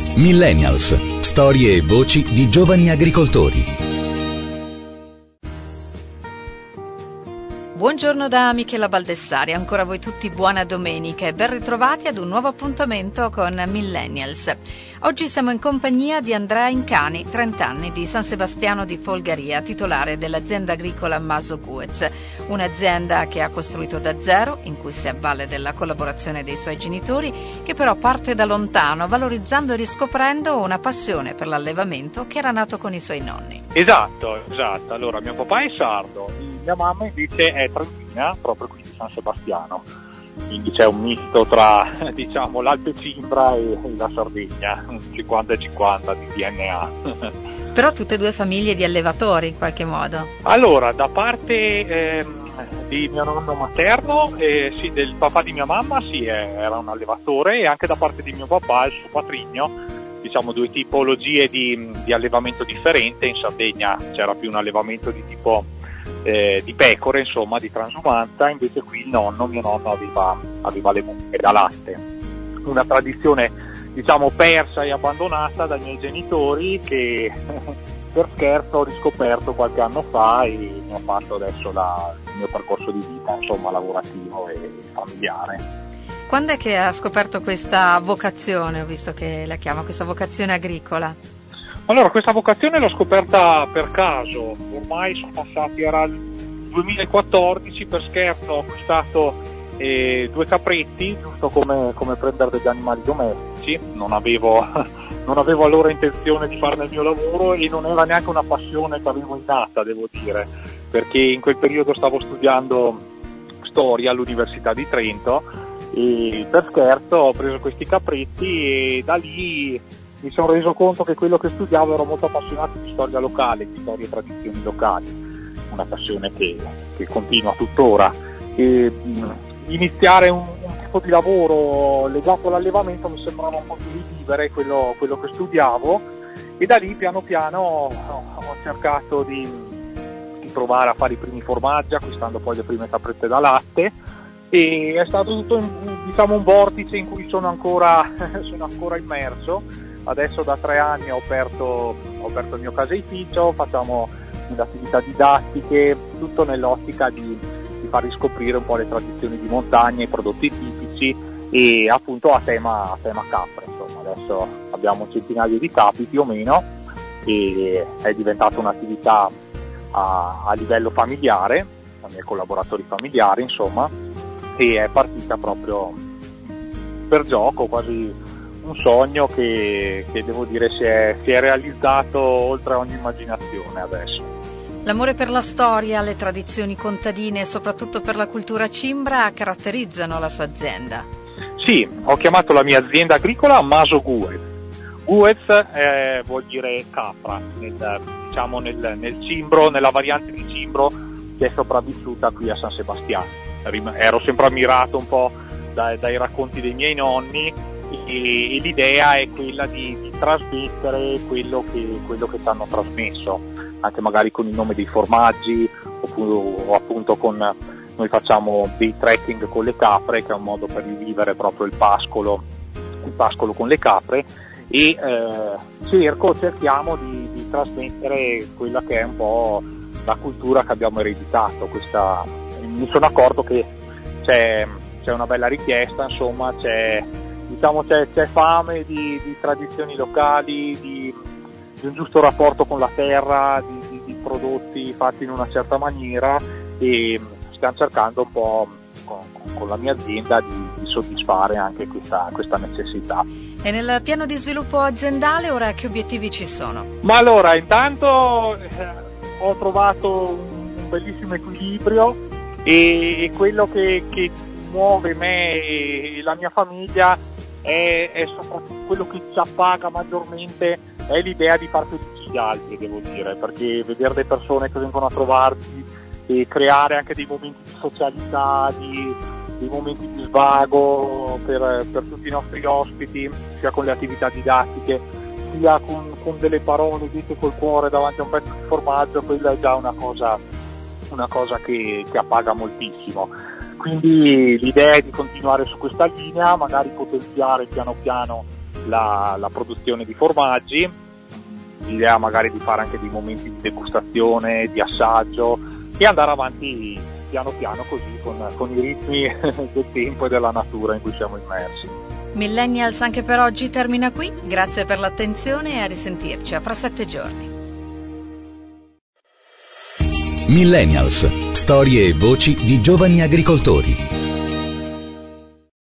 Millennials, storie e voci di giovani agricoltori. Buongiorno da Michela Baldessari, ancora voi tutti buona domenica e ben ritrovati ad un nuovo appuntamento con Millennials. Oggi siamo in compagnia di Andrea Incani, 30 anni, di San Sebastiano di Folgaria, titolare dell'azienda agricola Maso Guez, un'azienda che ha costruito da zero, in cui si avvale della collaborazione dei suoi genitori, che però parte da lontano, valorizzando e riscoprendo una passione per l'allevamento che era nato con i suoi nonni. Esatto. Allora, mio papà è sardo, mia mamma invece è trentina, proprio qui di San Sebastiano. Quindi c'è un misto tra, diciamo, l'Alpe Cimbra e la Sardegna, un 50-50 di DNA. Però tutte e due famiglie di allevatori in qualche modo. Allora, da parte di mio nonno materno, sì, del papà di mia mamma, sì, era un allevatore, e anche da parte di mio papà, il suo patrigno, diciamo due tipologie di allevamento differente. In Sardegna c'era più un allevamento di tipo di pecore, insomma, di transumanza, invece qui mio nonno aveva le mucche da latte. Una tradizione, diciamo, persa e abbandonata dai miei genitori, che per scherzo ho riscoperto qualche anno fa e mi ha fatto adesso il mio percorso di vita, insomma, lavorativo e familiare. Quando è che ha scoperto questa vocazione? Ho visto che la chiama questa vocazione agricola. Allora, questa vocazione l'ho scoperta per caso, ormai sono passati, era il 2014, per scherzo ho acquistato 2 capretti, giusto come prendere degli animali domestici. Non avevo allora intenzione di farne il mio lavoro e non era neanche una passione che avevo innata, devo dire, perché in quel periodo stavo studiando storia all'Università di Trento e per scherzo ho preso questi capretti e da lì mi sono reso conto che quello che studiavo, ero molto appassionato di storia locale, di storia e tradizioni locali, una passione che continua tuttora. E iniziare un tipo di lavoro legato all'allevamento mi sembrava un po' più di vivere quello che studiavo, e da lì piano piano ho cercato di provare a fare i primi formaggi, acquistando poi le prime caprette da latte, e è stato tutto un vortice in cui sono ancora immerso. Adesso da 3 anni ho aperto il mio caseificio, facciamo delle attività didattiche, tutto nell'ottica di far riscoprire un po' le tradizioni di montagna, i prodotti tipici, e appunto a tema capre. Insomma, adesso abbiamo un centinaio di capi più o meno, e è diventata un'attività a livello familiare, con i miei collaboratori familiari, insomma, e è partita proprio per gioco, quasi un sogno che devo dire si è realizzato oltre ogni immaginazione adesso. L'amore per la storia, le tradizioni contadine e soprattutto per la cultura cimbra caratterizzano la sua azienda. Sì, ho chiamato la mia azienda agricola Maso Guez. Guez vuol dire capra, nel cimbro, nella variante di cimbro che è sopravvissuta qui a San Sebastiano. Ero sempre ammirato un po' dai racconti dei miei nonni, e l'idea è quella di trasmettere quello che ci hanno trasmesso, anche magari con il nome dei formaggi, o appunto noi facciamo dei trekking con le capre, che è un modo per rivivere proprio il pascolo con le capre, e cerchiamo di trasmettere quella che è un po' la cultura che abbiamo ereditato. Mi sono accorto che c'è una bella richiesta, insomma, c'è fame di tradizioni locali, di un giusto rapporto con la terra, di prodotti fatti in una certa maniera, e stiamo cercando un po' con la mia azienda di soddisfare anche questa necessità. E nel piano di sviluppo aziendale ora che obiettivi ci sono? Ma allora, intanto ho trovato un bellissimo equilibrio, e quello che muove me e la mia famiglia è soprattutto quello che ci appaga maggiormente, è l'idea di far felici gli altri, devo dire, perché vedere le persone che vengono a trovarci e creare anche dei momenti di socialità, dei momenti di svago per tutti i nostri ospiti, sia con le attività didattiche, sia con delle parole dette col cuore davanti a un pezzo di formaggio, quella è già una cosa che appaga moltissimo. Quindi l'idea è di continuare su questa linea, magari potenziare piano piano la produzione di formaggi, l'idea magari di fare anche dei momenti di degustazione, di assaggio e andare avanti piano piano così con i ritmi del tempo e della natura in cui siamo immersi. Millennials anche per oggi termina qui, grazie per l'attenzione e a risentirci fra 7 giorni. Millennials, storie e voci di giovani agricoltori.